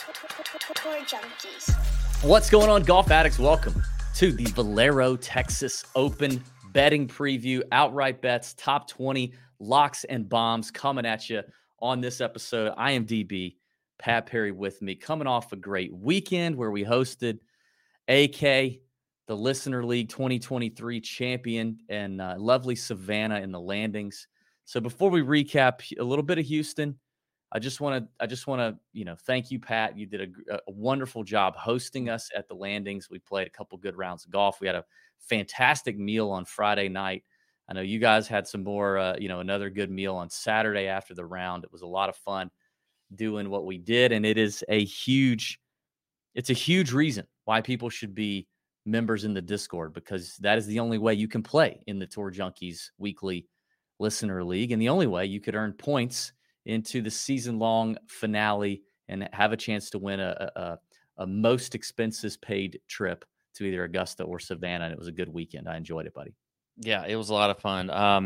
Tour Junkies. What's going on, golf addicts? Welcome to the Valero Texas Open betting preview. Outright bets, top 20 locks and bombs coming at you on this episode. I am DB, Pat Perry with me, coming off a great weekend where we hosted AK, the Listener League 2023 champion, and lovely Savannah in the Landings. So before we recap a little bit of Houston, I just want to, thank you, Pat. You did a wonderful job hosting us at the Landings. We played a couple good rounds of golf. We had a fantastic meal on Friday night. I know you guys had some more, another good meal on Saturday after the round. It was a lot of fun doing what we did, and it's a huge reason why people should be members in the Discord, because that is the only way you can play in the Tour Junkies weekly Listener League, and the only way you could earn points into the season-long finale and have a chance to win a most expenses paid trip to either Augusta or Savannah. And it was a good weekend. I enjoyed it, buddy. Yeah, it was a lot of fun.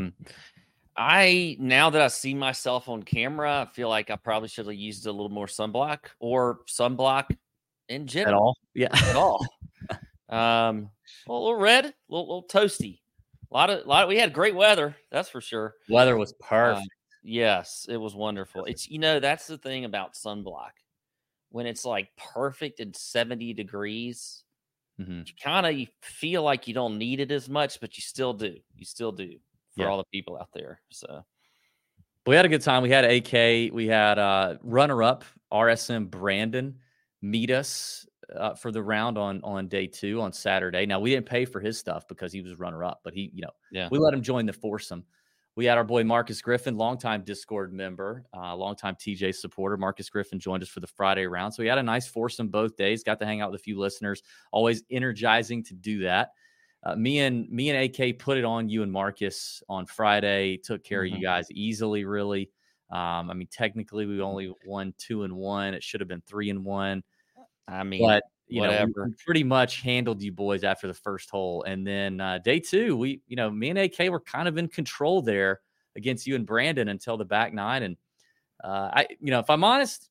Now that I see myself on camera, I feel like I probably should have used a little more sunblock in general. At all? Yeah. At all. A little red, a little toasty. A lot. We had great weather. That's for sure. Weather was perfect. Yes, it was wonderful. It's, that's the thing about sunblock. When it's like perfect and 70 degrees, you kind of feel like you don't need it as much, but you still do. You still do for all the people out there. So we had a good time. We had AK. We had runner-up RSM Brandon meet us for the round on day 2 on Saturday. Now, we didn't pay for his stuff because he was runner-up, but we let him join the foursome. We had our boy Marcus Griffin, longtime Discord member, longtime TJ supporter. Marcus Griffin joined us for the Friday round. So we had a nice foursome both days. Got to hang out with a few listeners. Always energizing to do that. Me and AK put it on you and Marcus on Friday. Took care of you guys easily, really. Technically we only won 2-1. It should have been 3-1. But whatever. We pretty much handled you boys after the first hole. And then day 2, me and AK were kind of in control there against you and Brandon until the back 9. And if I'm honest,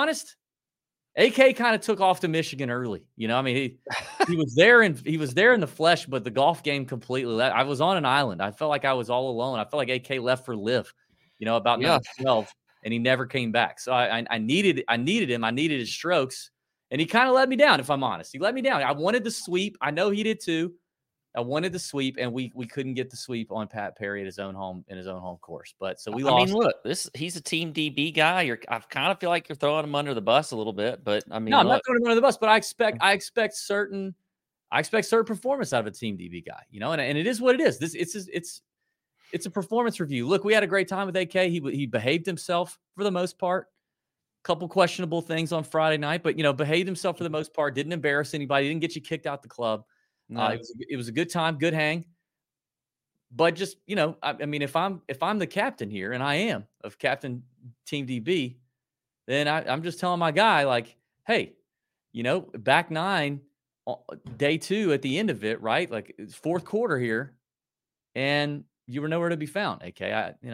AK kind of took off to Michigan early. He was there and he was there in the flesh, but the golf game completely left. I was on an island. I felt like I was all alone. I felt like AK left for live, about 12, and he never came back. So I needed him. I needed his strokes. And he kind of let me down, if I'm honest. He let me down. I wanted the sweep. I know he did too. I wanted the sweep, and we couldn't get the sweep on Pat Perry at his own home course. But so we lost. Look, he's a Team DB guy. I kind of feel like you're throwing him under the bus a little bit, but no, I'm not throwing him under the bus. But I expect certain performance out of a Team DB guy. And it is what it is. It's a performance review. Look, we had a great time with AK. He behaved himself for the most part. Couple questionable things on Friday night, but behaved himself for the most part. Didn't embarrass anybody. Didn't get you kicked out the club. No. It was a good time, good hang. But just if I'm the captain here, and I am of Captain Team DB, then I'm just telling my guy, like, hey, back 9, day 2 at the end of it, right? Like it's fourth quarter here, and you were nowhere to be found. AK,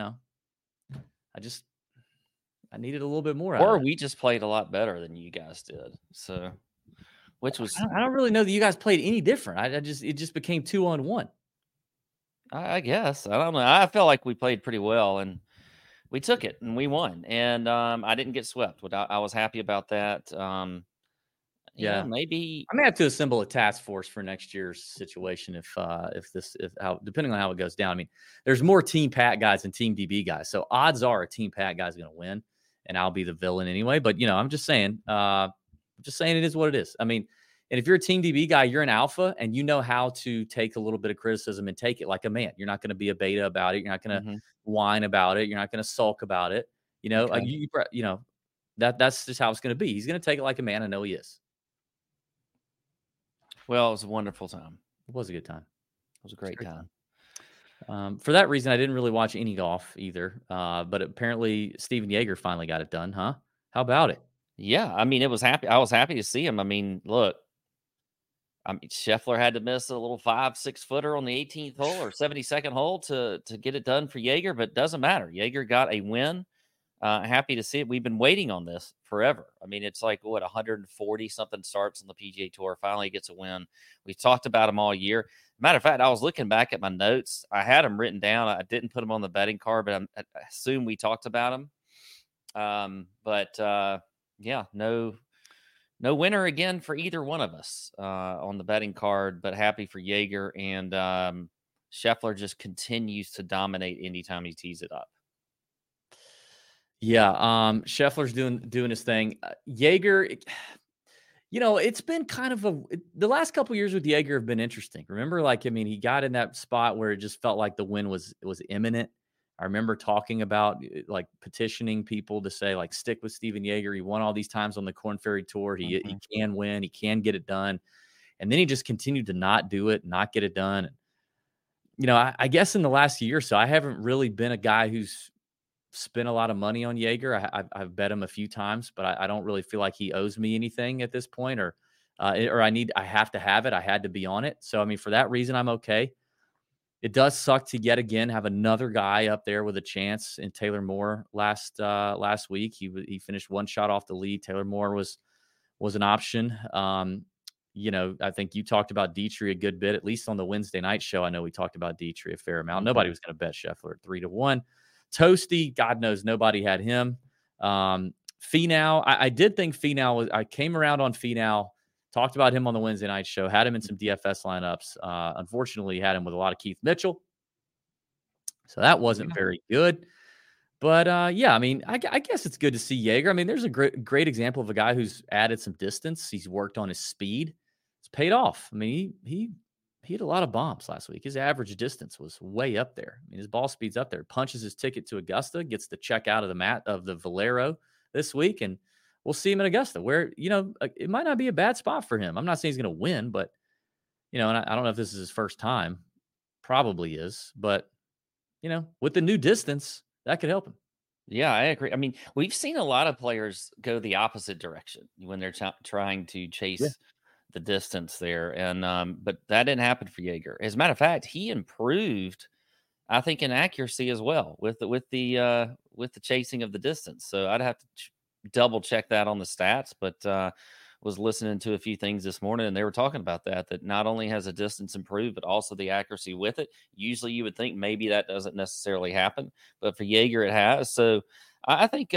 I needed a little bit more. Or we just played a lot better than you guys did. So, which was I don't really know that you guys played any different. It just became 2-on-1. I guess I don't know. I felt like we played pretty well, and we took it and we won. And I didn't get swept. I was happy about that. Maybe I may have to assemble a task force for next year's situation depending on how it goes down. There's more Team Pat guys than Team DB guys, so odds are a Team Pat guy's going to win, and I'll be the villain anyway. But I'm just saying, it is what it is. And if you're a Team DB guy, you're an alpha, and you know how to take a little bit of criticism and take it like a man. You're not going to be a beta about it. You're not going to whine about it. You're not going to sulk about it. That's just how it's going to be. He's going to take it like a man. I know he is. Well, it was a wonderful time. It was a good time. It was a great time. For that reason, I didn't really watch any golf either. But apparently, Steven Yeager finally got it done, huh? How about it? Yeah, I was happy to see him. Look, Scheffler had to miss a little 5-6 footer on the 18th hole or 72nd hole to get it done for Yeager, but it doesn't matter. Yeager got a win. Happy to see it. We've been waiting on this forever. I mean, it's like, 140 something starts on the PGA Tour. Finally gets a win. We've talked about him all year. Matter of fact, I was looking back at my notes. I had them written down. I didn't put them on the betting card, but I assume we talked about him. Yeah, no winner again for either one of us on the betting card, but happy for Jaeger, and Scheffler just continues to dominate anytime he tees it up. Yeah, Scheffler's doing his thing. Jaeger, it's been kind of the last couple of years with Jaeger have been interesting. Remember, he got in that spot where it just felt like the win was imminent. I remember talking about petitioning people to say stick with Steven Jaeger. He won all these times on the Korn Ferry Tour. He can win. He can get it done. And then he just continued to not do it, not get it done. I guess in the last year or so, I haven't really been a guy who's spent a lot of money on Jaeger. I've bet him a few times, but I don't really feel like he owes me anything at this point, or I have to have it. I had to be on it. So, for that reason, I'm okay. It does suck to yet again have another guy up there with a chance in Taylor Moore last week. He finished one shot off the lead. Taylor Moore was an option. I think you talked about Dietrich a good bit, at least on the Wednesday night show. I know we talked about Dietrich a fair amount. Nobody was going to bet Scheffler at 3-1. Toasty, God knows nobody had him. Finau, I did think Finau I came around on Finau, talked about him on the Wednesday night show, had him in some DFS lineups. Unfortunately, had him with a lot of Keith Mitchell. So that wasn't very good. But I guess it's good to see Jaeger. There's a great example of a guy who's added some distance. He's worked on his speed. It's paid off. He hit a lot of bombs last week. His average distance was way up there. His ball speed's up there. Punches his ticket to Augusta, gets the check out of the Valero this week, and we'll see him in Augusta, where it might not be a bad spot for him. I'm not saying he's going to win, but and I don't know if this is his first time. Probably is, but with the new distance, that could help him. Yeah, I agree. We've seen a lot of players go the opposite direction when they're trying to chase the distance there. And but that didn't happen for Jaeger. As a matter of fact, he improved, I think, in accuracy as well with the chasing of the distance. So I'd have to double check that on the stats, but was listening to a few things this morning, and they were talking about that not only has the distance improved, but also the accuracy with it. Usually you would think maybe that doesn't necessarily happen, but for Jaeger, it has. So I think,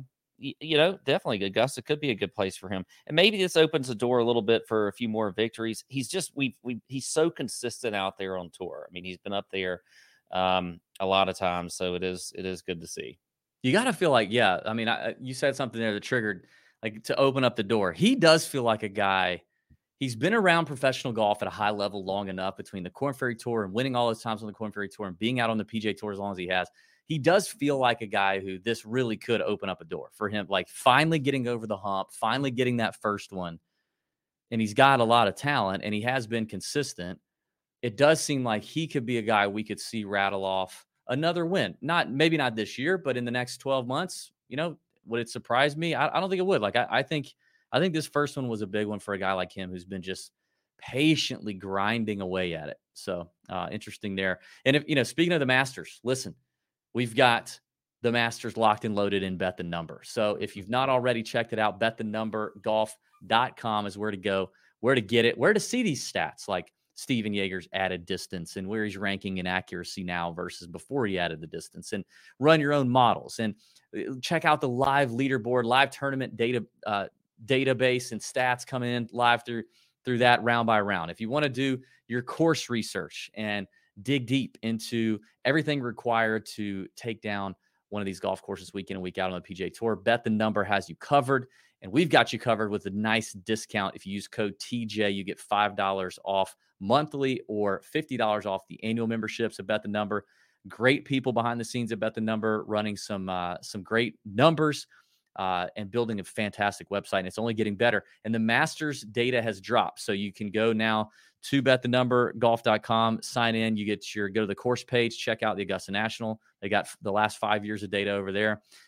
definitely Augusta could be a good place for him. And maybe this opens the door a little bit for a few more victories. He's just, he's so consistent out there on tour. He's been up there a lot of times. So it is good to see. You got to feel like, you said something there that triggered, to open up the door. He does feel like a guy. He's been around professional golf at a high level long enough, between the Korn Ferry Tour and winning all those times on the Korn Ferry Tour and being out on the PGA Tour as long as he has. He does feel like a guy who this really could open up a door for him, finally getting over the hump, finally getting that first one. And he's got a lot of talent, and he has been consistent. It does seem like he could be a guy we could see rattle off another win. Maybe not this year, but in the next 12 months, would it surprise me? I don't think it would. I think this first one was a big one for a guy like him who's been just patiently grinding away at it. So interesting there. And if speaking of the Masters, listen, we've got the Masters locked and loaded in Bet the Number. So if you've not already checked it out, betthenumbergolf.com is where to go, where to get it, where to see these stats like Steven Jaeger's added distance and where he's ranking in accuracy now versus before he added the distance, and run your own models and check out the live leaderboard, live tournament data database and stats come in live through that round by round. If you want to do your course research and dig deep into everything required to take down one of these golf courses week in and week out on the PGA Tour, Bet the Number has you covered. And we've got you covered with a nice discount. If you use code TJ, you get $5 off monthly or $50 off the annual memberships at Bet the Number. Great people behind the scenes at Bet the Number, running some great numbers and building a fantastic website. And it's only getting better. And the Masters data has dropped. So you can go now to betthenumbergolf.com, sign in. You go to the course page, check out the Augusta National. They got the last 5 years of data over there.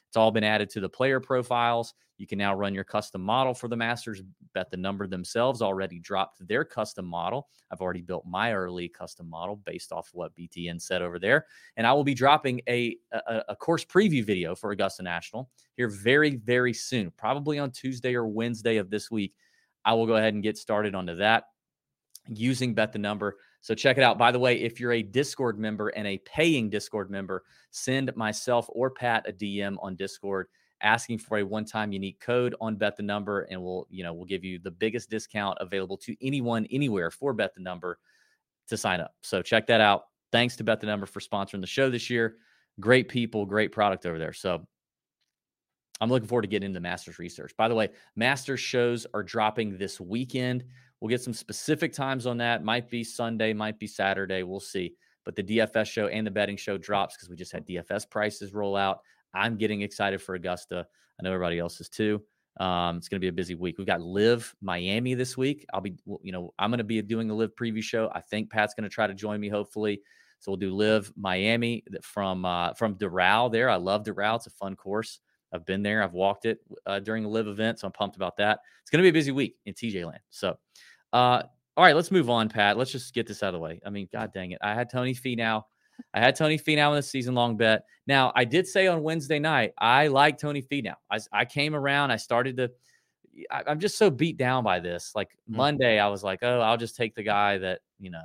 It's all been added to the player profiles. You can now run your custom model for the Masters. Bet the Number themselves already dropped their custom model. I've already built my early custom model based off what BTN said over there. And I will be dropping a course preview video for Augusta National here very, very soon, probably on Tuesday or Wednesday of this week. I will go ahead and get started onto that using Bet the Number. So check it out. By the way, if you're a Discord member and a paying Discord member, send myself or Pat a DM on Discord asking for a one-time unique code on Bet the Number, and we'll give you the biggest discount available to anyone anywhere for Bet the Number to sign up. So check that out. Thanks to Bet the Number for sponsoring the show this year. Great people, great product over there. So I'm looking forward to getting into Masters research. By the way, Masters shows are dropping this weekend. We'll get some specific times on that. Might be Sunday, might be Saturday. We'll see. But the DFS show and the betting show drops because we just had DFS prices roll out. I'm getting excited for Augusta. I know everybody else is too. It's going to be a busy week. We've got Live Miami this week. I'm going to be doing a Live preview show. I think Pat's going to try to join me, hopefully. So we'll do Live Miami from Doral there. I love Doral. It's a fun course. I've been there. I've walked it during the Live event, so I'm pumped about that. It's going to be a busy week in TJ land. So, all right, let's move on, Pat. Let's just get this out of the way. I mean, God dang it. I had Tony Finau in the season-long bet. Now, I did say on Wednesday night, I like Tony Finau. I came around. I started to – I'm just so beat down by this. Like Monday, I was like, oh, I'll just take the guy that,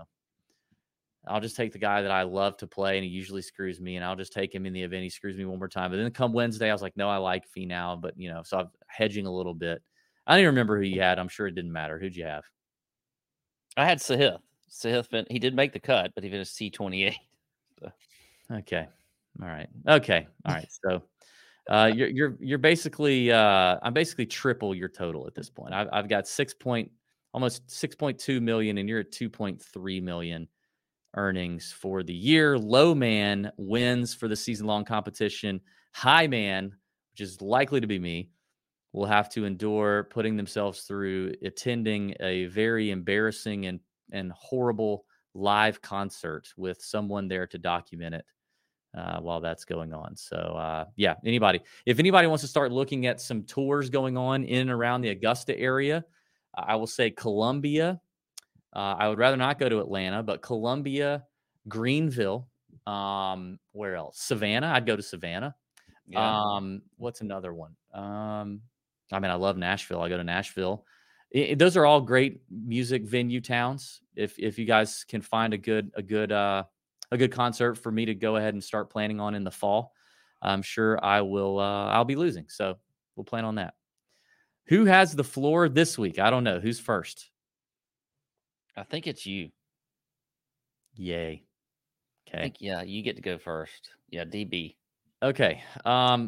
I love to play, and he usually screws me, and I'll just take him in the event he screws me one more time. But then come Wednesday, I was like, no, I like Finau, but, so I'm hedging a little bit. I don't even remember who you had. I'm sure it didn't matter. Who'd you have? I had Sahith. He did make the cut, but he finished C28. So. Okay. All right. Okay. All right. So you're basically I'm basically triple your total at this point. I've got almost 6.2 million, and you're at 2.3 million earnings for the year. Low man wins for the season-long competition. High man, which is likely to be me, will have to endure putting themselves through attending a very embarrassing and horrible live concert with someone there to document it while that's going on. So, if anybody wants to start looking at some tours going on in and around the Augusta area, I will say Columbia. I would rather not go to Atlanta, but Columbia, Greenville, where else? Savannah. I'd go to Savannah. Yeah. What's another one? I love Nashville. I go to Nashville. Those are all great music venue towns. If you guys can find a good concert for me to go ahead and start planning on in the fall, I'm sure I will. I'll be losing, so we'll plan on that. Who has the floor this week? I don't know. Who's first? I think it's you. Yay. Okay. You get to go first. Yeah, DB. Okay. All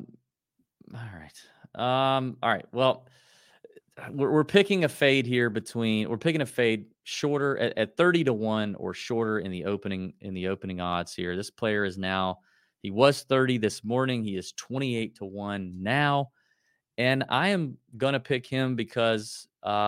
right. Well, we're picking a fade here we're picking a fade shorter at 30-1 or shorter in the opening odds here. This player he was 30 this morning. He is 28-1 now. And I am going to pick him because,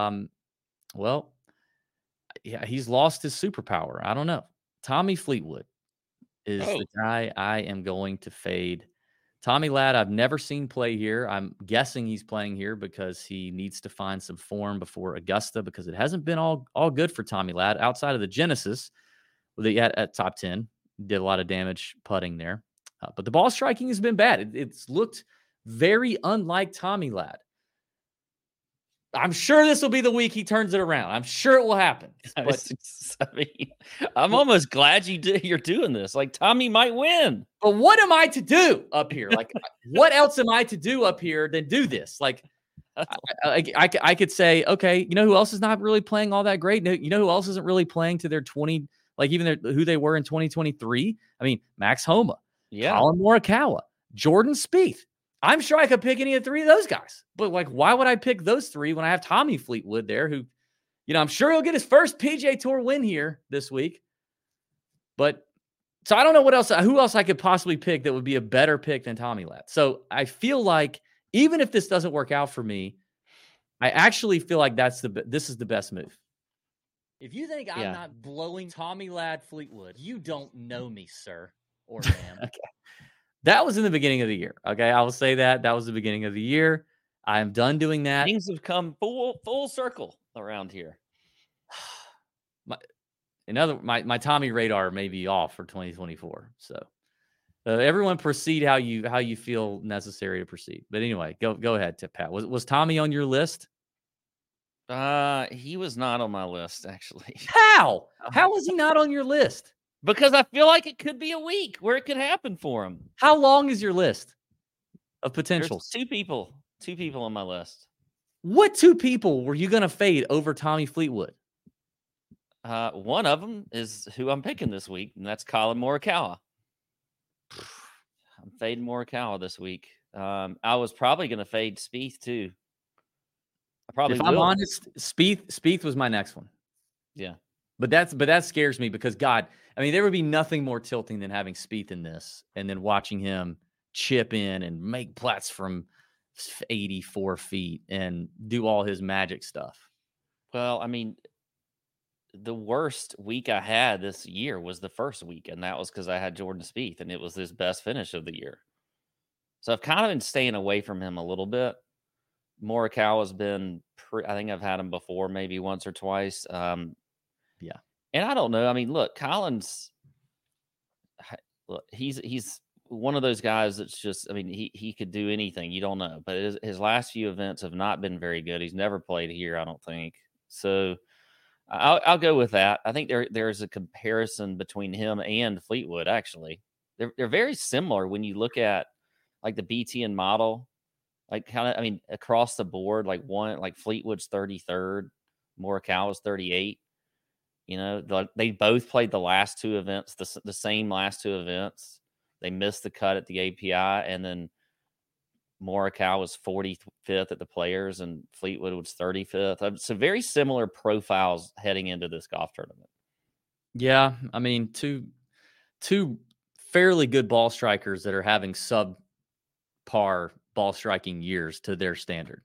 he's lost his superpower. I don't know. Tommy Fleetwood is the guy I am going to fade. Tommy Ladd, I've never seen play here. I'm guessing he's playing here because he needs to find some form before Augusta, because it hasn't been all good for Tommy Ladd outside of the Genesis. He had at top 10, did a lot of damage putting there. But the ball striking has been bad. It's looked very unlike Tommy Ladd. I'm sure this will be the week he turns it around. I'm sure it will happen. But, I'm almost glad you're doing this. Like, Tommy might win. But what am I to do up here? Like, what else am I to do up here than do this? Like, I could say, okay, you know who else is not really playing all that great? You know who else isn't really playing to their 20, like even who they were in 2023? I mean, Max Homa, Colin Morikawa, Jordan Spieth. I'm sure I could pick any of three of those guys. But, like, why would I pick those three when I have Tommy Fleetwood there, who, I'm sure he'll get his first PGA Tour win here this week. But, so I don't know who else I could possibly pick that would be a better pick than Tommy Ladd. So I feel like even if this doesn't work out for me, I actually feel like this is the best move. If you think I'm not blowing Tommy Ladd Fleetwood, you don't know me, sir or ma'am. Okay. That was in the beginning of the year. Okay, I will say that was the beginning of the year. I am done doing that. Things have come full circle around here. My Tommy radar may be off for 2024. So everyone proceed how you feel necessary to proceed. But anyway, go ahead, Pat. Was Tommy on your list? He was not on my list, actually. How? How was he not on your list? Because I feel like it could be a week where it could happen for him. How long is your list of potentials? There's two people on my list. What two people were you going to fade over Tommy Fleetwood? One of them is who I'm picking this week, and that's Colin Morikawa. I'm fading Morikawa this week. I was probably going to fade Spieth too. If I'm honest, Spieth was my next one. Yeah. But that scares me because, God, I mean, there would be nothing more tilting than having Spieth in this and then watching him chip in and make putts from 84 feet and do all his magic stuff. Well, I mean, the worst week I had this year was the first week, and that was because I had Jordan Spieth, and it was his best finish of the year. So I've kind of been staying away from him a little bit. Morikawa's been, I think I've had him before, maybe once or twice. Yeah. And I don't know. I mean, look, Collins, he's one of those guys that's just, I mean, he could do anything. You don't know. But his last few events have not been very good. He's never played here, I don't think. So I'll go with that. I think there's a comparison between him and Fleetwood, actually. They're very similar when you look at like the BTN model. Like kind of, I mean, across the board, like Fleetwood's 33rd, Morikawa's 38. You know, they both played the last two events, the same last two events. They missed the cut at the API, and then Morikawa was 45th at the Players, and Fleetwood was 35th. So very similar profiles heading into this golf tournament. Yeah, I mean, two fairly good ball strikers that are having subpar ball striking years to their standard.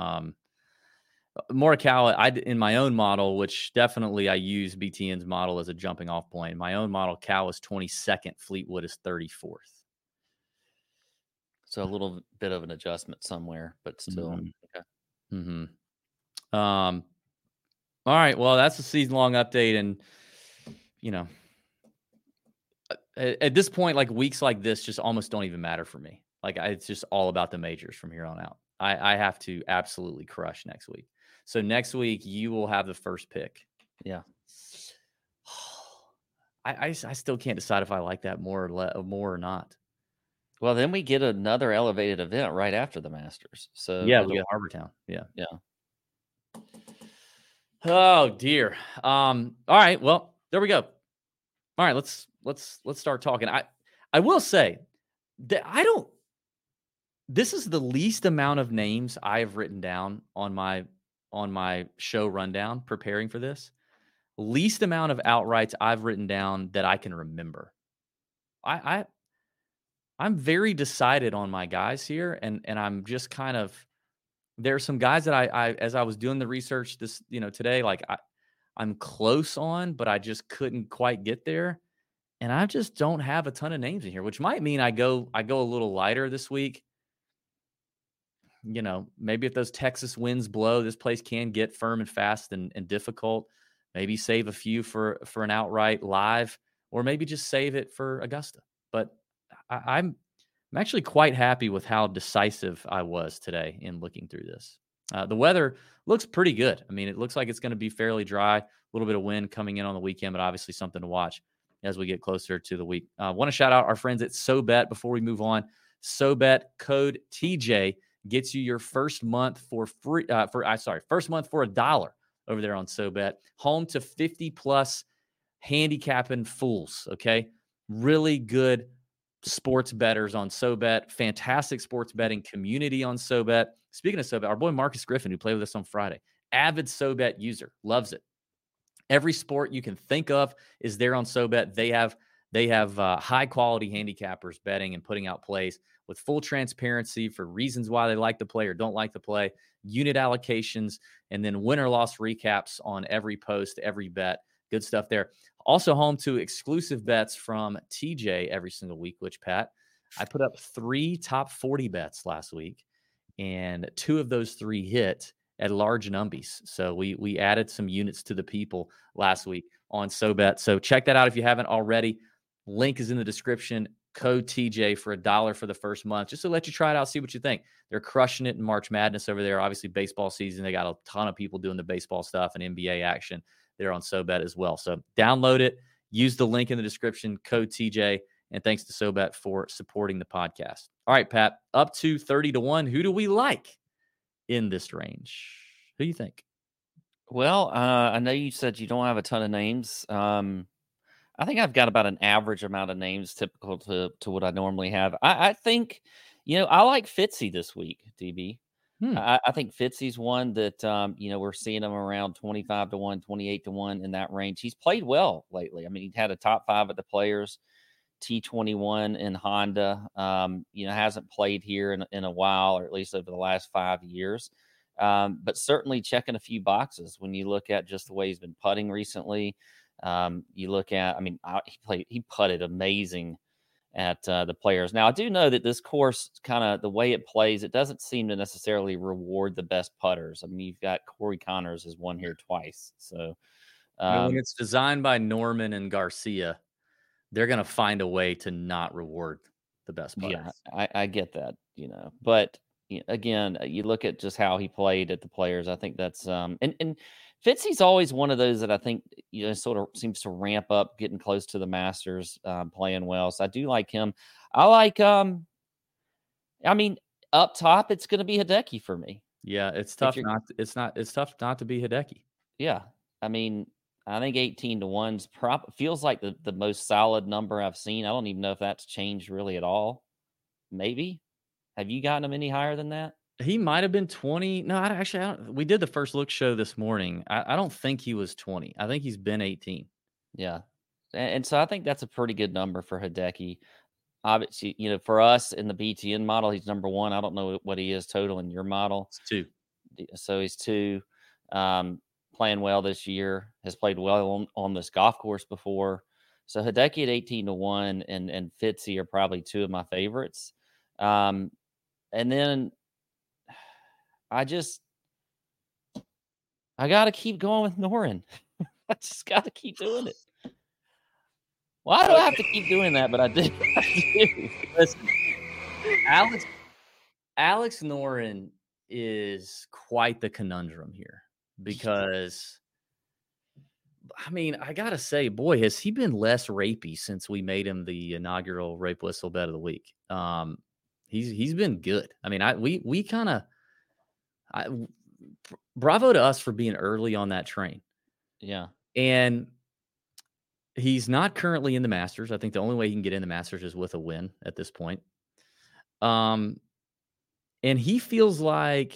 Morikawa, in my own model, which definitely I use BTN's model as a jumping off point. In my own model, Cal is 22nd, Fleetwood is 34th. So a little bit of an adjustment somewhere, but still. Okay. Mm-hmm. All right. Well, that's a season-long update, and you know, at this point, like weeks like this just almost don't even matter for me. Like it's just all about the majors from here on out. I have to absolutely crush next week. So next week you will have the first pick. Yeah. I still can't decide if I like that more or not. Well, then we get another elevated event right after the Masters. So yeah, we get Harbour Town. Yeah. Yeah. Oh dear. All right. Well, there we go. All right. Let's start talking. I will say that this is the least amount of names I've written down on my show rundown preparing for this. Least amount of outrights I've written down that I can remember. I'm very decided on my guys here, and I'm just kind of, there are some guys that I as I was doing the research this, today, like I'm close on, but I just couldn't quite get there. And I just don't have a ton of names in here, which might mean I go a little lighter this week. Maybe if those Texas winds blow, this place can get firm and fast and difficult. Maybe save a few for an outright live, or maybe just save it for Augusta. But I'm actually quite happy with how decisive I was today in looking through this. The weather looks pretty good. I mean, it looks like it's going to be fairly dry, a little bit of wind coming in on the weekend, but obviously something to watch as we get closer to the week. I want to shout out our friends at SoBet before we move on. SoBet code TJ gets you your first month for free. First month for $1 over there on SoBet. Home to 50+ handicapping fools. Okay, really good sports bettors on SoBet. Fantastic sports betting community on SoBet. Speaking of SoBet, our boy Marcus Griffin, who played with us on Friday, avid SoBet user, loves it. Every sport you can think of is there on SoBet. They have high quality handicappers betting and putting out plays with full transparency for reasons why they like the play or don't like the play, unit allocations, and then win or loss recaps on every post, every bet. Good stuff there. Also home to exclusive bets from TJ every single week, which, Pat, I put up 3 top 40 bets last week, and 2 of those 3 hit at large numbies. So we added some units to the people last week on SoBet. So check that out if you haven't already. Link is in the description. Code TJ for $1 for the first month, just to let you try it out, see what you think. They're crushing it in March Madness over there. Obviously, baseball season. They got a ton of people doing the baseball stuff and NBA action there on SoBet as well. So download it. Use the link in the description, code TJ. And thanks to SoBet for supporting the podcast. All right, Pat, up to 30-1. Who do we like in this range? Who do you think? Well, I know you said you don't have a ton of names. I think I've got about an average amount of names typical to what I normally have. I think, I like Fitzy this week, DB. I think Fitzy's one that, we're seeing him around 25-1, 28-1 in that range. He's played well lately. I mean, he had a top 5 at the Players, T21 in Honda. Hasn't played here in a while, or at least over the last 5 years. But certainly checking a few boxes when you look at just the way he's been putting recently. You look at, he putted amazing at the Players. Now, I do know that this course, kind of the way it plays, it doesn't seem to necessarily reward the best putters. I mean, you've got Corey Connors has won here twice. So when it's designed by Norman and Garcia, they're going to find a way to not reward the best putters. Yeah, I get that, but again, you look at just how he played at the Players. I think that's and Fitzy's always one of those that I think sort of seems to ramp up, getting close to the Masters, playing well. So I do like him. I like up top it's going to be Hideki for me. Yeah, it's tough it's tough not to be Hideki. Yeah. I mean, I think 18-1's feels like the most solid number I've seen. I don't even know if that's changed really at all. Maybe. Have you gotten him any higher than that? He might have been 20. No, we did the first look show this morning. I don't think he was 20. I think he's been 18. Yeah. And so I think that's a pretty good number for Hideki. Obviously, for us in the BTN model, he's number 1. I don't know what he is total in your model. It's 2. So he's 2. Playing well this year, has played well on this golf course before. So Hideki at 18-1 and Fitzy are probably 2 of my favorites. And then I got to keep going with Noren. I just got to keep doing it. Why do I have to keep doing that? But I do. Listen, Alex Noren is quite the conundrum here because, I got to say, boy, has he been less rapey since we made him the inaugural Rape Whistle Bet of the Week. He's been good. We kind of bravo to us for being early on that train. Yeah. And he's not currently in the Masters. I think the only way he can get in the Masters is with a win at this point. And he feels like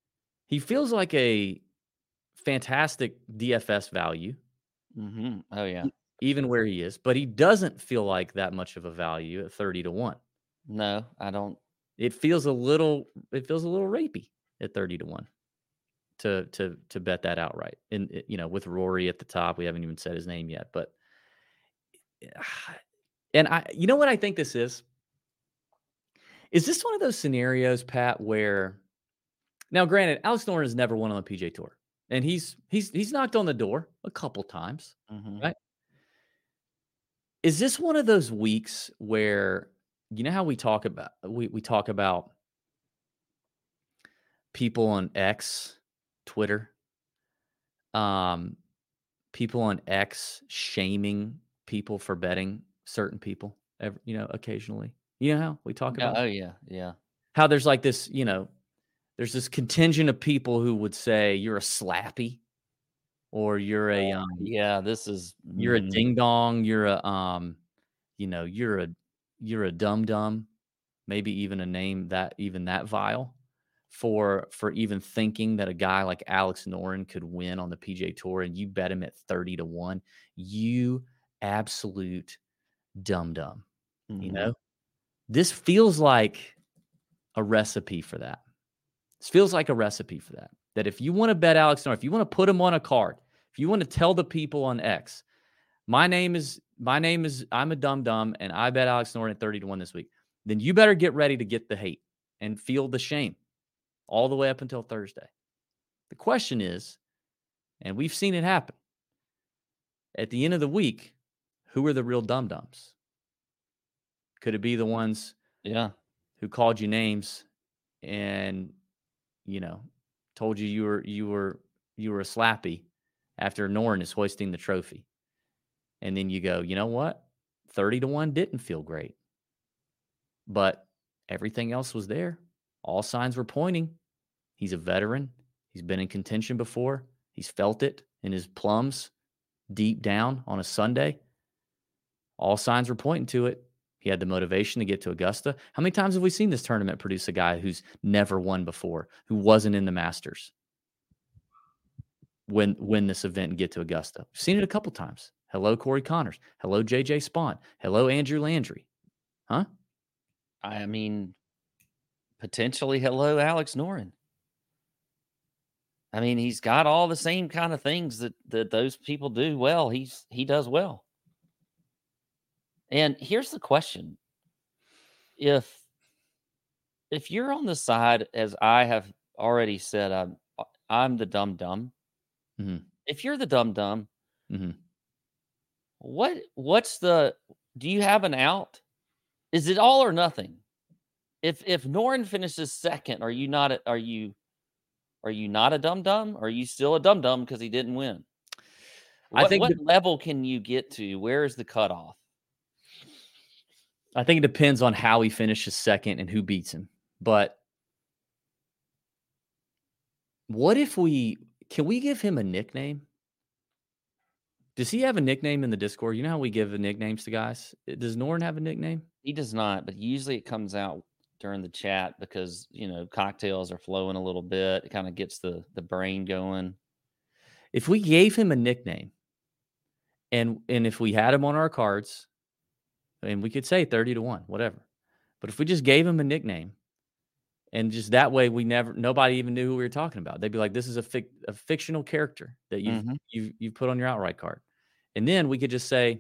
a fantastic DFS value. Mm-hmm. Oh yeah. Even where he is, but he doesn't feel like that much of a value at 30-1. No, I don't. It feels a little rapey at 30-1 to bet that outright. And with Rory at the top, we haven't even said his name yet, but what I think this is this one of those scenarios, Pat, where now granted, Alex Noren has never won on the PGA Tour, and he's knocked on the door a couple times, right? Is this one of those weeks where how we talk about we talk about people on X, Twitter, people on X shaming people for betting certain people, occasionally. How we talk about? Oh yeah, yeah. How there's like this, there's this contingent of people who would say you're a slappy, or you're a you're a ding dong, you're a you're a dum dum, maybe even a name that vile for even thinking that a guy like Alex Noren could win on the PGA Tour, and you bet him at 30-1. You absolute dum dum. This feels like a recipe for that. This feels like a recipe for that. That if you want to bet Alex Noren, if you want to put him on a card, if you want to tell the people on X, my name is I'm a dum dum and I bet Alex Noren at 30-1 this week. then you better get ready to get the hate and feel the shame all the way up until Thursday. The question is, and we've seen it happen, at the end of the week, who are the real dum-dums? Could it be the ones who called you names and, told you you were a slappy after Noren is hoisting the trophy? And then you go, you know what? 30-1 didn't feel great. But everything else was there. All signs were pointing. He's a veteran. He's been in contention before. He's felt it in his plums deep down on a Sunday. All signs were pointing to it. He had the motivation to get to Augusta. How many times have we seen this tournament produce a guy who's never won before, who wasn't in the Masters, win this event and get to Augusta? We've seen it a couple times. Hello, Corey Connors. Hello, J.J. Spaun. Hello, Andrew Landry. Huh? I mean, potentially hello, Alex Noren. I mean, he's got all the same kind of things that those people do well. He does well. And here's the question. If you're on the side, as I have already said, I'm the dum-dum. Mm-hmm. If you're the dum-dum, mm-hmm. Do you have an out? Is it all or nothing? If Noren finishes second, are you not a dum-dum? Or are you still a dum-dum because he didn't win? What level can you get to? Where is the cutoff? I think it depends on how he finishes second and who beats him. But what if can we give him a nickname? Does he have a nickname in the Discord? You know how we give the nicknames to guys? Does Noren have a nickname? He does not, but usually it comes out during the chat because, cocktails are flowing a little bit. It kind of gets the brain going. If we gave him a nickname and if we had him on our cards, and we could say 30-1, whatever. But if we just gave him a nickname and just that way nobody even knew who we were talking about. They'd be like, this is a fictional character that you've put on your outright card. And then we could just say,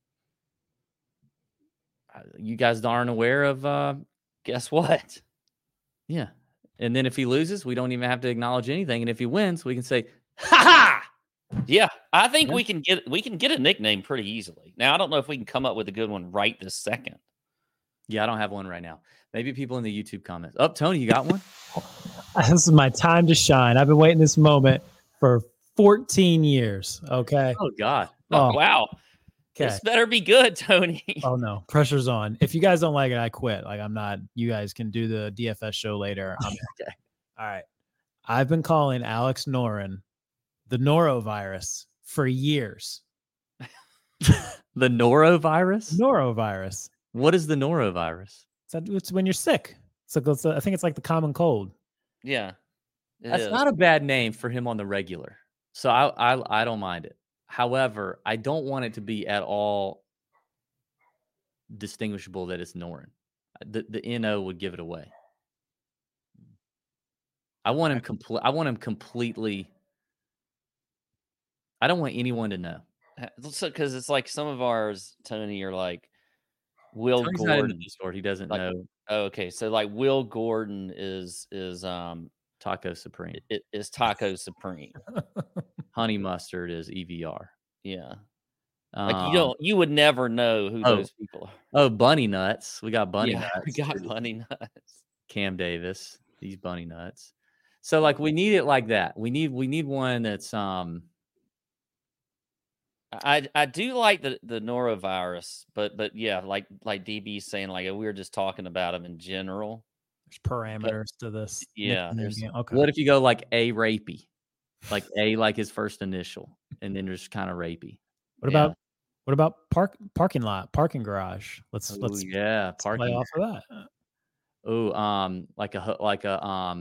you guys aren't aware of, guess what? Yeah. And then if he loses, we don't even have to acknowledge anything. And if he wins, we can say, ha ha! Yeah, I think we can get a nickname pretty easily. Now, I don't know if we can come up with a good one right this second. Yeah, I don't have one right now. Maybe people in the YouTube comments. Oh, Tony, you got one? This is my time to shine. I've been waiting this moment for 14 years. Okay. Oh, God. Oh, wow. Okay. This better be good, Tony. Oh, no. Pressure's on. If you guys don't like it, I quit. I'm not. You guys can do the DFS show later. Okay. All right. I've been calling Alex Noren the norovirus for years. The norovirus? Norovirus. What is the norovirus? It's when you're sick. I think it's like the common cold. Yeah. That's not a bad name for him on the regular. So I don't mind it. However, I don't want it to be at all distinguishable that it's Noren. The NO would give it away. I want him completely. I don't want anyone to know. Because it's like some of ours, Tony, are like Will Tony's Gordon. not in the Discord. He doesn't know. Oh, okay. So like Will Gordon is Taco Supreme. It is Taco Supreme. Honey Mustard is EVR. Yeah. Like you would never know who those people are. Oh, Bunny Nuts. We got Bunny Nuts. We got Bunny Nuts. Cam Davis. These Bunny Nuts. So like we need it like that. We need one that's I do like the norovirus, but yeah, like DB saying, like we were just talking about them in general. There's parameters to this. Yeah. Okay. What if you go like A Rapey, like A like his first initial, and then there's kind of Rapey. What about parking lot, parking garage? Let's parking play off of that. Oh, like a like a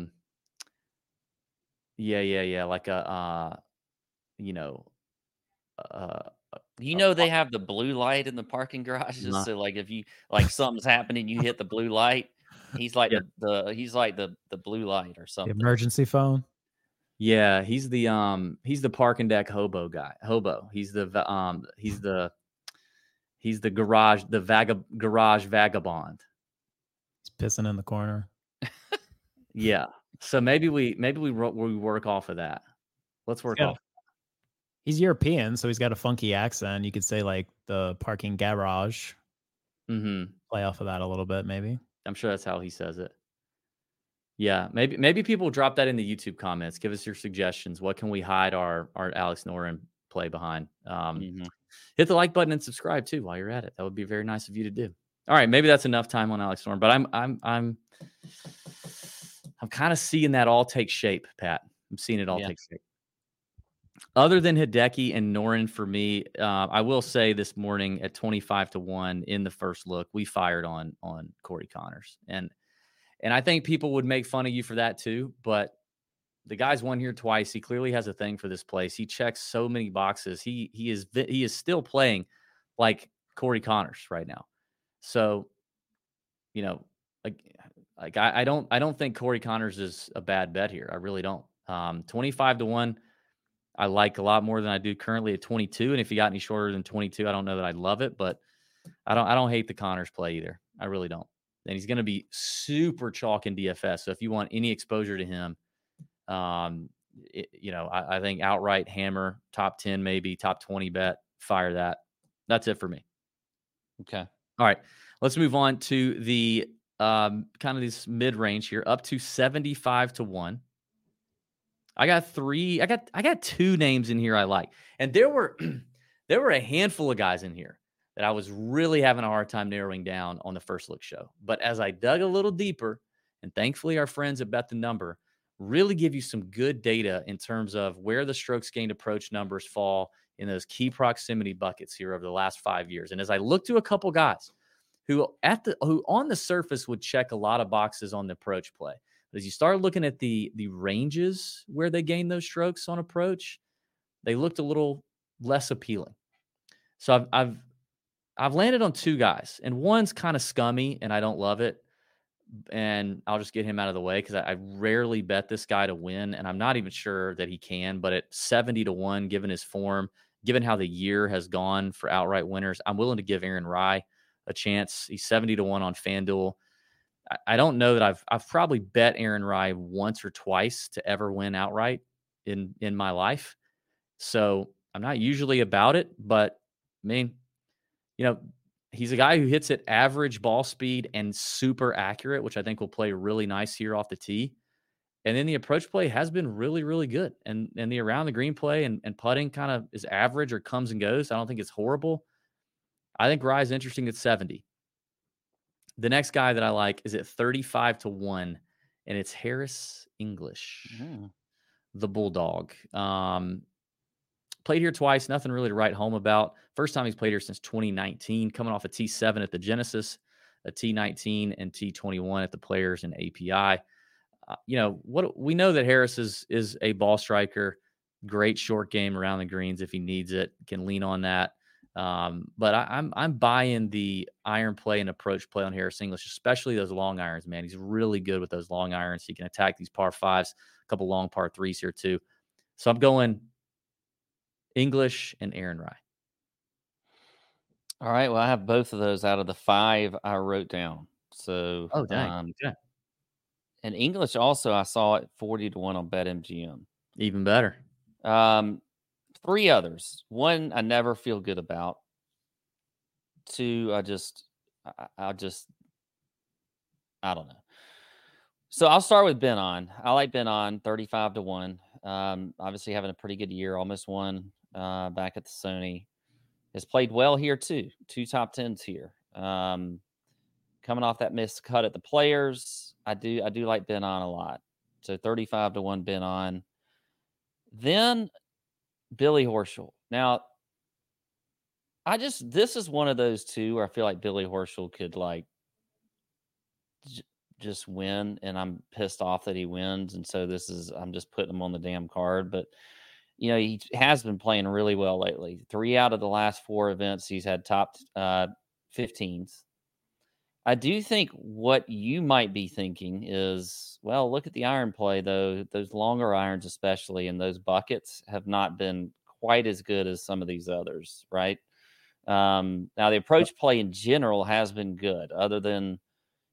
they have the blue light in the parking garages. So like if you like something's happening, you hit the blue light. He's like the blue light or something. The emergency phone. Yeah, he's the parking deck hobo guy. He's the garage vagabond. He's pissing in the corner. Yeah. So maybe we work off of that. Let's work off. He's European, so he's got a funky accent. You could say like the parking garage. Mm-hmm. Play off of that a little bit, maybe. I'm sure that's how he says it. Yeah, maybe people drop that in the YouTube comments. Give us your suggestions. What can we hide our Alex Noren play behind? Hit the like button and subscribe too while you're at it. That would be very nice of you to do. All right, maybe that's enough time on Alex Noren, but I'm kind of seeing that all take shape, Pat. I'm seeing it all take shape. Other than Hideki and Noren for me, I will say this morning at 25-1 in the first look, we fired on Corey Conners. And I think people would make fun of you for that too, but the guy's won here twice. He clearly has a thing for this place. He checks so many boxes. He is still playing like Corey Conners right now. So, you know, like I don't think Corey Conners is a bad bet here. I really don't. 25-1, I like a lot more than I do currently at 22. And if he got any shorter than 22, I don't know that I'd love it, but I don't hate the Conners play either. I really don't. And he's going to be super chalk in DFS. So if you want any exposure to him, I think outright hammer, top 10, maybe top 20 bet, fire that. That's it for me. Okay. All right. Let's move on to the kind of this mid-range here, up to 75-1. I got two names in here I like. And there were a handful of guys in here that I was really having a hard time narrowing down on the first look show. But as I dug a little deeper, and thankfully our friends at Bet the Number really give you some good data in terms of where the strokes gained approach numbers fall in those key proximity buckets here over the last 5 years. And as I looked to a couple guys who on the surface would check a lot of boxes on the approach play, but as you start looking at the ranges where they gain those strokes on approach, they looked a little less appealing. So I've landed on two guys, and one's kind of scummy, and I don't love it. And I'll just get him out of the way because I rarely bet this guy to win, and I'm not even sure that he can. But at 70-1, given his form, given how the year has gone for outright winners, I'm willing to give Aaron Rye a chance. He's 70-1 on FanDuel. I don't know that I've probably bet Aaron Rye once or twice to ever win outright in my life. So I'm not usually about it, but I mean, he's a guy who hits at average ball speed and super accurate, which I think will play really nice here off the tee. And then the approach play has been really, really good. And the around the green play and putting kind of is average or comes and goes. I don't think it's horrible. I think Rye's interesting at 70. The next guy that I like is at 35-1, and it's Harris English, the Bulldog. Played here twice, nothing really to write home about. First time he's played here since 2019, coming off a T7 at the Genesis, a T19 and T21 at the Players and API. What we know that Harris is a ball striker, great short game around the greens if he needs it, can lean on that. But I'm buying the iron play and approach play on Harris English, especially those long irons, man. He's really good with those long irons. He can attack these par fives, a couple long par threes here too. So I'm going English and Aaron Rye. All right. Well, I have both of those out of the 5 I wrote down. So, dang. And English also, I saw it 40-1 on BetMGM. Even better. 3 others. 1, I never feel good about. 2, I don't know. So I'll start with Ben On. I like Ben On 35-1. Obviously having a pretty good year, almost won back at the Sony. Has played well here too. 2 top 10s here. Coming off that missed cut at the Players, I do like Ben On a lot. So 35-1 Ben On. Then Billy Horschel. Now, this is one of those two where I feel like Billy Horschel could just win, and I'm pissed off that he wins, and so I'm just putting him on the damn card. But he has been playing really well lately. 3 out of the last 4 events he's had top 15s. I do think what you might be thinking is, well, look at the iron play though. Those longer irons especially, and those buckets have not been quite as good as some of these others, right? Now the approach play in general has been good, other than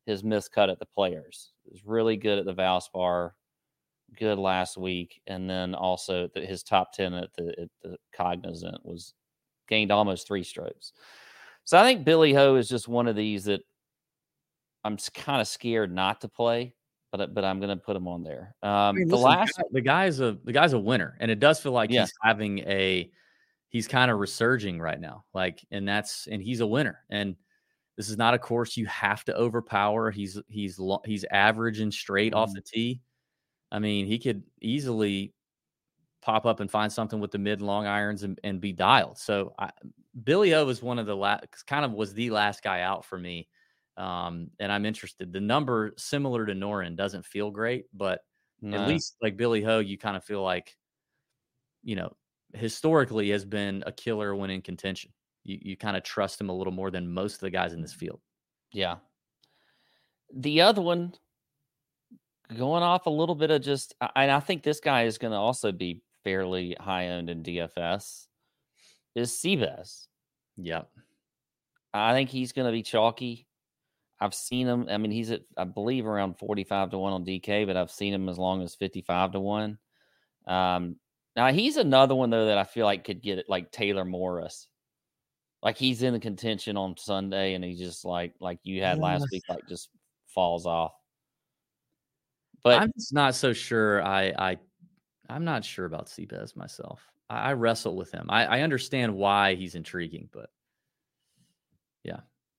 his miscut at the Players. He was really good at the Valspar, good last week, and then also his top 10 at the Cognizant was gained almost 3 strokes. So I think Billy Ho is just one of these that I'm kind of scared not to play, but I'm going to put him on there. The guy's a winner, and it does feel like Yeah. he's kind of resurging right now. Like, and he's a winner. And this is not a course you have to overpower. He's average and straight off the tee. I mean, he could easily pop up and find something with the mid and long irons and be dialed. So Billy O was one of the was the last guy out for me. And I'm interested. The number similar to Noren doesn't feel great, but at least like Billy Ho, you kind of feel like, historically has been a killer when in contention. You kind of trust him a little more than most of the guys in this field. Yeah. The other one, going off a little bit of and I think this guy is going to also be fairly high owned in DFS, is Seabez. Yeah. I think he's going to be chalky. I've seen him. I mean, he's at, I believe, around 45 to 1 on DK, but I've seen him as long as 55 to 1. Now, he's another one, though, that I feel like could get it like Taylor Morris. Like, he's in the contention on Sunday, and he just, like you had last week, like, just falls off. But I'm just not so sure. I'm not sure about Seabez myself. I wrestle with him. I understand why he's intriguing, but yeah.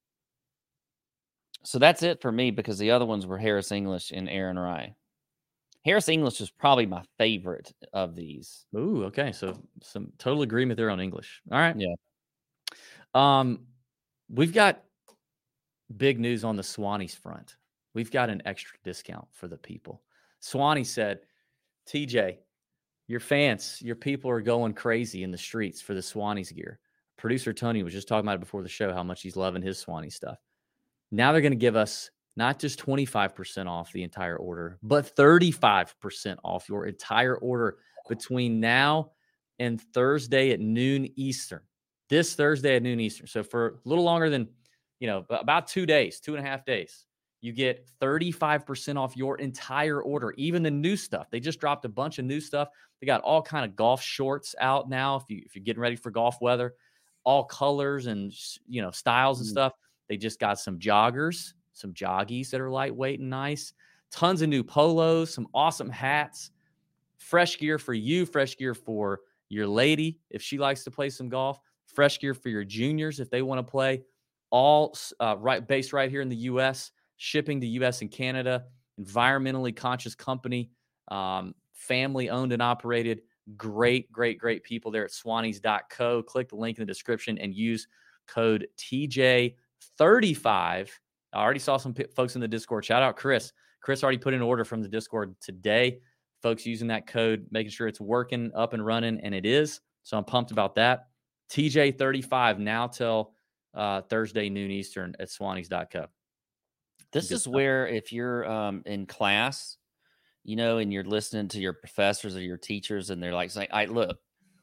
So that's it for me, because the other ones were Harris English and Aaron Rai. Harris English is probably my favorite of these. Ooh, okay. So some total agreement there on English. All right. Yeah. We've got big news on the Swannies front. We've got an extra discount for the people. Swanee said, TJ, your fans, your people are going crazy in the streets for the Swannies gear. Producer Tony was just talking about it before the show, how much he's loving his Swanee stuff. Now they're going to give us not just 25% off the entire order, but 35% off your entire order between now and Thursday at noon Eastern. This Thursday at noon Eastern. So for a little longer than, about 2 days, 2.5 days, you get 35% off your entire order, even the new stuff. They just dropped a bunch of new stuff. They got all kind of golf shorts out now. If you're getting ready for golf weather, all colors and, styles and stuff. They just got some joggers, some joggies that are lightweight and nice, tons of new polos, some awesome hats, fresh gear for you, fresh gear for your lady if she likes to play some golf, fresh gear for your juniors if they want to play, all based right here in the U.S., shipping to U.S. and Canada, environmentally conscious company, family owned and operated, great people there at swannies.co. Click the link in the description and use code TJ35. I already saw some folks in the Discord. Shout out Chris. Chris already put in an order from the Discord today. Folks using that code, making sure it's working, up and running, and it is. So I'm pumped about that. TJ35 now till Thursday noon Eastern at swannies.co. This is where if you're in class, and you're listening to your professors or your teachers, and they're like saying, "All right, look,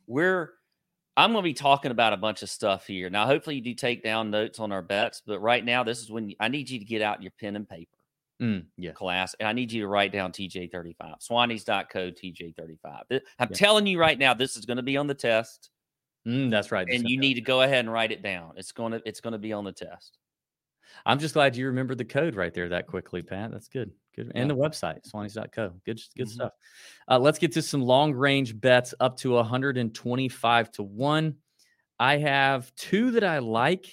I'm going to be talking about a bunch of stuff here. Now, hopefully you do take down notes on our bets, but right now, this is when I need you to get out your pen and paper, class, and I need you to write down TJ35, swannies.co, TJ35. I'm telling you right now, this is going to be on the test. That's right. And you need to go ahead and write it down. It's going to be on the test. I'm just glad you remembered the code right there that quickly, Pat. That's good. Good. And the website, swannies.co. Good stuff. Let's get to some long range bets up to 125 to 1. I have 2 that I like.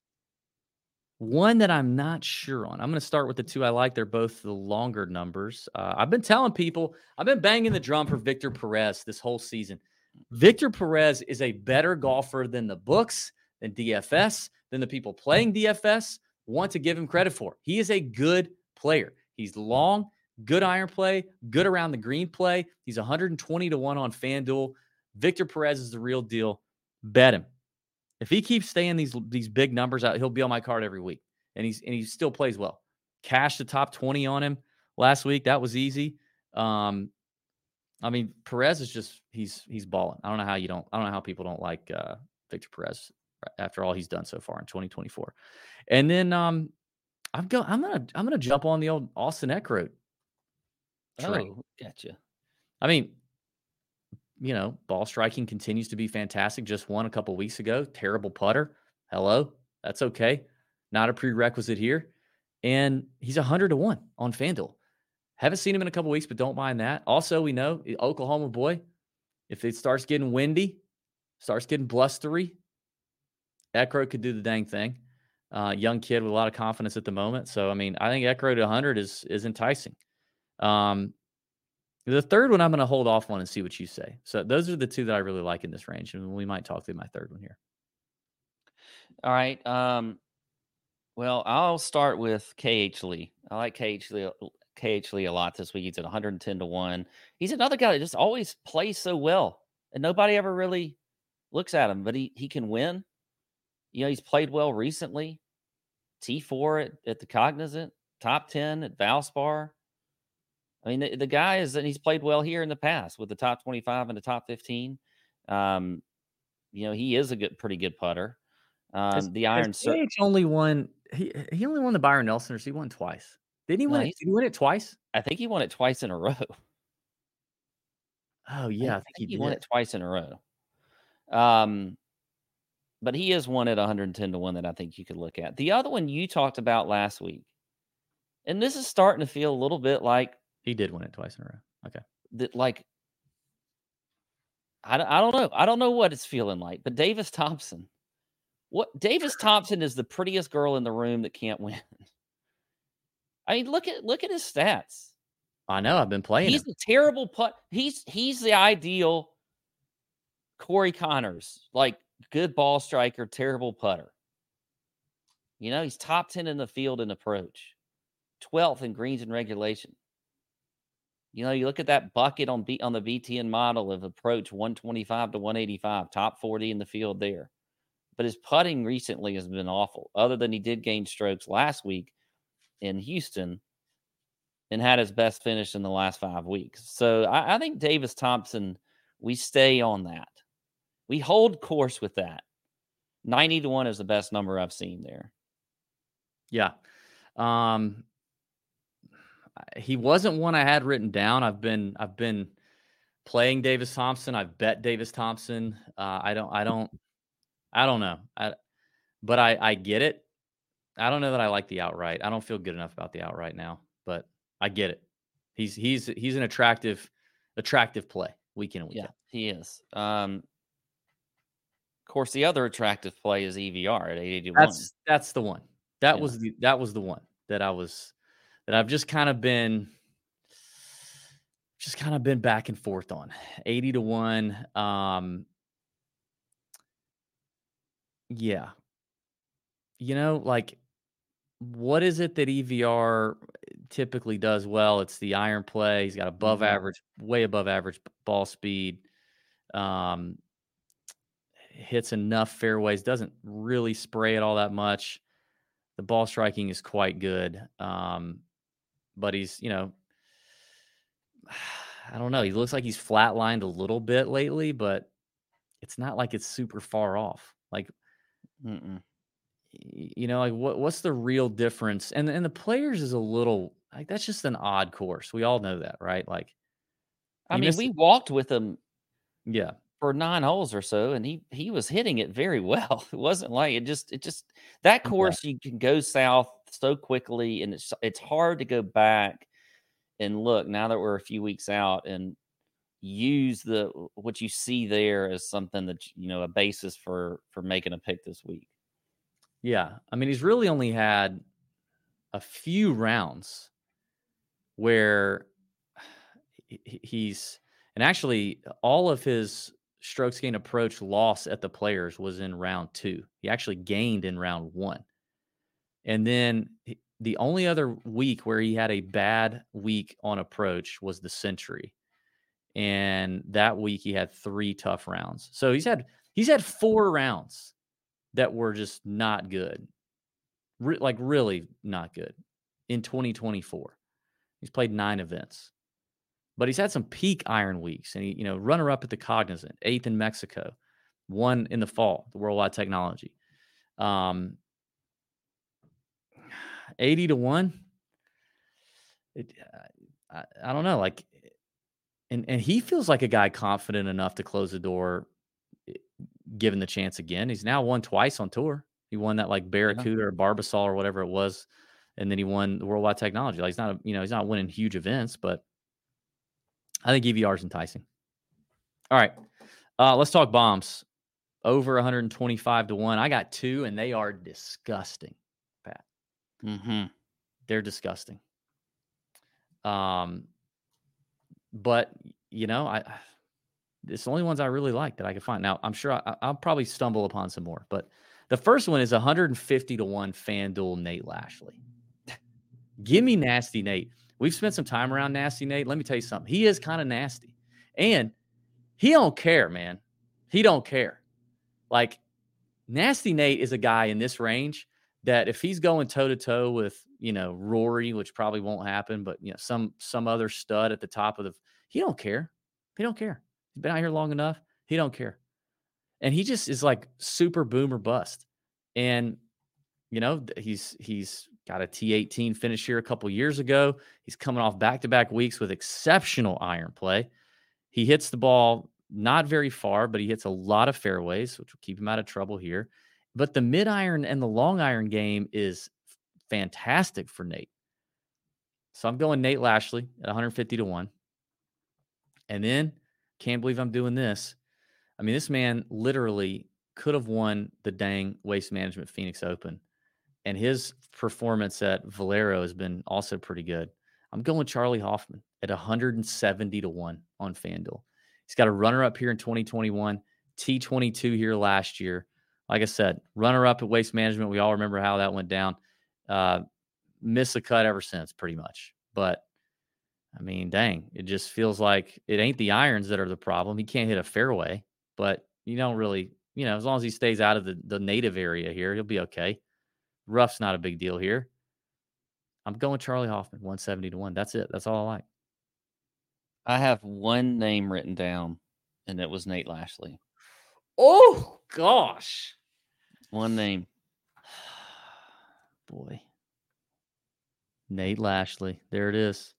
One that I'm not sure on. I'm going to start with the 2 I like. They're both the longer numbers. I've been telling people, I've been banging the drum for Victor Perez this whole season. Victor Perez is a better golfer than the books, than DFS, than the people playing DFS want to give him credit for. He is a good player. He's long, good iron play, good around the green play. He's 120 to 1 on FanDuel. Victor Perez is the real deal. Bet him. If he keeps staying these big numbers out, he'll be on my card every week. And he still plays well. Cashed the top 20 on him last week. That was easy. Perez is just he's balling. I don't know how people don't like Victor Perez after all he's done so far in 2024. And then I'm gonna jump on the old Austin Eckroat train. Oh, gotcha. I mean, ball striking continues to be fantastic. Just won a couple weeks ago. Terrible putter. Hello, that's okay. Not a prerequisite here. And he's 100-1 on FanDuel. Haven't seen him in a couple weeks, but don't mind that. Also, we know Oklahoma boy, if it starts getting windy, starts getting blustery, Eckroat could do the dang thing. Young kid with a lot of confidence at the moment. So, I mean, I think Eckroat at 100 is enticing. The third one, I'm going to hold off on and see what you say. So those are the two that I really like in this range, and we might talk through my third one here. All right. Well, I'll start with KH Lee. I like KH Lee a lot this week. He's at 110-1. He's another guy that just always plays so well, and nobody ever really looks at him, but he can win. He's played well recently. T4 at the Cognizant, top 10 at Valspar. I mean, the guy and he's played well here in the past with the top 25 and the top 15. He is a pretty good putter. The iron only won. He only won the Byron Nelson, or he won twice. Didn't he win it? Did he win it twice? I think he won it twice in a row. Oh yeah, I think he won it twice in a row. But he is one at 110-1 that I think you could look at. The other one you talked about last week, and this is starting to feel a little bit like he did win it twice in a row. Okay, that I don't know. I don't know what it's feeling like, but Davis Thompson. Davis Thompson is the prettiest girl in the room that can't win. I mean, look at his stats. I know. I've been playing. He's a terrible putt. He's the ideal Corey Connors, like good ball striker, terrible putter. He's top 10 in the field in approach, 12th in greens and regulation. You look at that bucket on the BTN model of approach 125 to 185, top 40 in the field there. But his putting recently has been awful, other than he did gain strokes last week in Houston and had his best finish in the last 5 weeks. So I think Davis Thompson, we stay on that. We hold course with that. 90-1 is the best number I've seen there. Yeah. He wasn't one I had written down. I've been playing Davis Thompson. I've bet Davis Thompson. I don't know. But I get it. I don't know that I like the outright. I don't feel good enough about the outright now, but I get it. He's an attractive play week in and week out. He is. Of course, the other attractive play is EVR at 80-1. That's the one. That was the one that I've just kind of been back and forth on. 80-1. Yeah. What is it that EVR typically does well? It's the iron play. He's got above average, way above average ball speed. Hits enough fairways, doesn't really spray it all that much. The ball striking is quite good. But he's, I don't know. He looks like he's flatlined a little bit lately, but it's not like it's super far off. What's the real difference? And the Players is a little that's just an odd course. We all know that, right? We walked with him. Yeah. For 9 holes or so, and he was hitting it very well. It wasn't like it just that course you can go south so quickly, and it's hard to go back and look now that we're a few weeks out and use what you see there as something that a basis for making a pick this week. Yeah, I mean he's really only had a few rounds where he's and actually all of his strokes gained approach loss at the Players was in round 2. He actually gained in round 1. And then the only other week where he had a bad week on approach was the Century. And that week he had 3 tough rounds. So he's had 4 rounds that were just not good. Really not good in 2024. He's played 9 events. But he's had some peak iron weeks, and he, runner-up at the Cognizant, 8th in Mexico, 1 in the fall, the Worldwide Technology. And 80 to 1. I don't know. Like, and he feels like a guy confident enough to close the door, given the chance again. He's now won twice on tour. He won that like Barracuda or Barbasol or whatever it was. And then he won the Worldwide Technology. Like, he's not winning huge events, but I think EVR is enticing. All right. Let's talk bombs. Over 125 to 1. I got 2, and they are disgusting, Pat. Mm-hmm. They're disgusting. But it's the only ones I really like that I can find. Now, I'm sure I'll probably stumble upon some more, but the first one is 150 to 1 FanDuel Nate Lashley. Give me Nasty Nate. We've spent some time around Nasty Nate. Let me tell you something. He is kind of nasty, and he don't care, man. He don't care. Like, Nasty Nate is a guy in this range that if he's going toe-to-toe with, Rory, which probably won't happen, but, some other stud at the top of he don't care. He don't care. He's been out here long enough. He don't care. And he just is like super boomer bust. And, he's got a T18 finish here a couple years ago. He's coming off back-to-back weeks with exceptional iron play. He hits the ball not very far, but he hits a lot of fairways, which will keep him out of trouble here. But the mid iron and the long iron game is fantastic for Nate. So I'm going Nate Lashley at 150 to 1. And then, can't believe I'm doing this. I mean, this man literally could have won the dang Waste Management Phoenix Open. And his performance at Valero has been also pretty good. I'm going Charlie Hoffman at 170 to 1 on FanDuel. He's got a runner-up here in 2021, T22 here last year. Like I said, runner-up at Waste Management. We all remember how that went down. Missed the cut ever since, pretty much. But, I mean, dang, it just feels like it ain't the irons that are the problem. He can't hit a fairway, but you don't really, as long as he stays out of the native area here, he'll be okay. Rough's not a big deal here. I'm going Charlie Hoffman, 170 to 1. That's it. That's all I like. I have one name written down, and it was Nate Lashley. Oh, gosh. One name. Boy. Nate Lashley. There it is.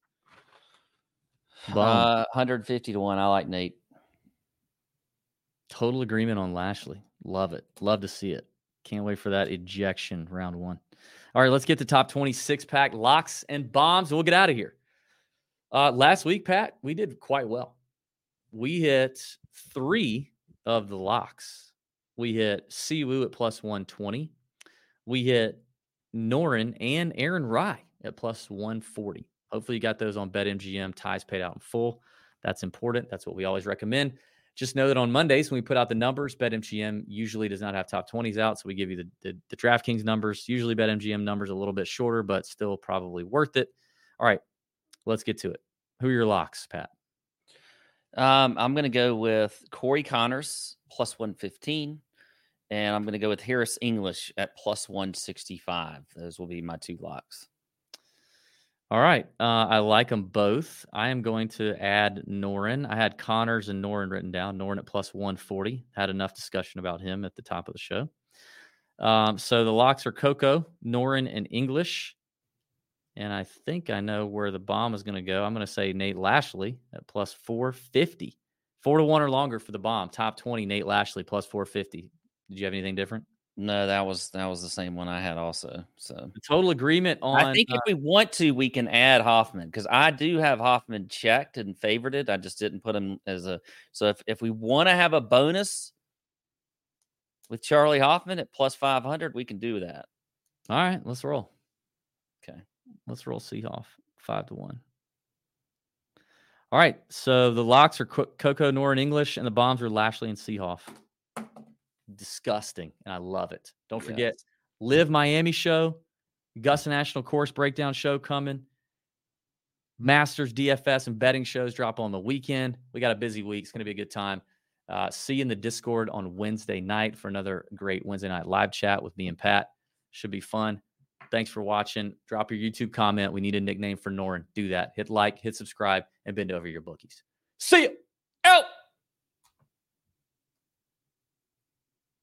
150 to 1. I like Nate. Total agreement on Lashley. Love it. Love to see it. Can't wait for that ejection round 1. All right, let's get the top 26 pack locks and bombs, and we'll get out of here. Last week, Pat, we did quite well. We hit 3 of the locks. We hit Siwoo at plus 120. We hit Noren and Aaron Rai at plus 140. Hopefully you got those on BetMGM. Ties paid out in full. That's important. That's what we always recommend. Just know that on Mondays when we put out the numbers, BetMGM usually does not have top 20s out, so we give you the DraftKings numbers. Usually BetMGM numbers a little bit shorter, but still probably worth it. All right, let's get to it. Who are your locks, Pat? I'm going to go with Corey Connors plus 115, and I'm going to go with Harris English at plus 165. Those will be my 2 locks. All right. I like them both. I am going to add Noren. I had Connors and Noren written down. Noren at plus 140. Had enough discussion about him at the top of the show. So the locks are Coco, Noren, and English. And I think I know where the bomb is going to go. I'm going to say Nate Lashley at plus 450. 4 to 1 or longer for the bomb. Top 20, Nate Lashley plus 450. Did you have anything different? No, that was the same one I had also. So the total agreement on. I think if we want to, we can add Hoffman because I do have Hoffman checked and favorited. I just didn't put him as a. So if we want to have a bonus with Charlie Hoffman at plus 500, we can do that. All right, let's roll. Okay, let's roll Seehoff 5 to 1. All right, so the locks are Coco, Noren, English, and the bombs are Lashley and Seehoff. Disgusting, and I love it. Don't forget, Live Miami show, Augusta National Course Breakdown show coming. Masters, DFS, and betting shows drop on the weekend. We got a busy week. It's going to be a good time. See you in the Discord on Wednesday night for another great Wednesday night live chat with me and Pat. Should be fun. Thanks for watching. Drop your YouTube comment. We need a nickname for Noren. Do that. Hit like, hit subscribe, and bend over your bookies. See you. Out.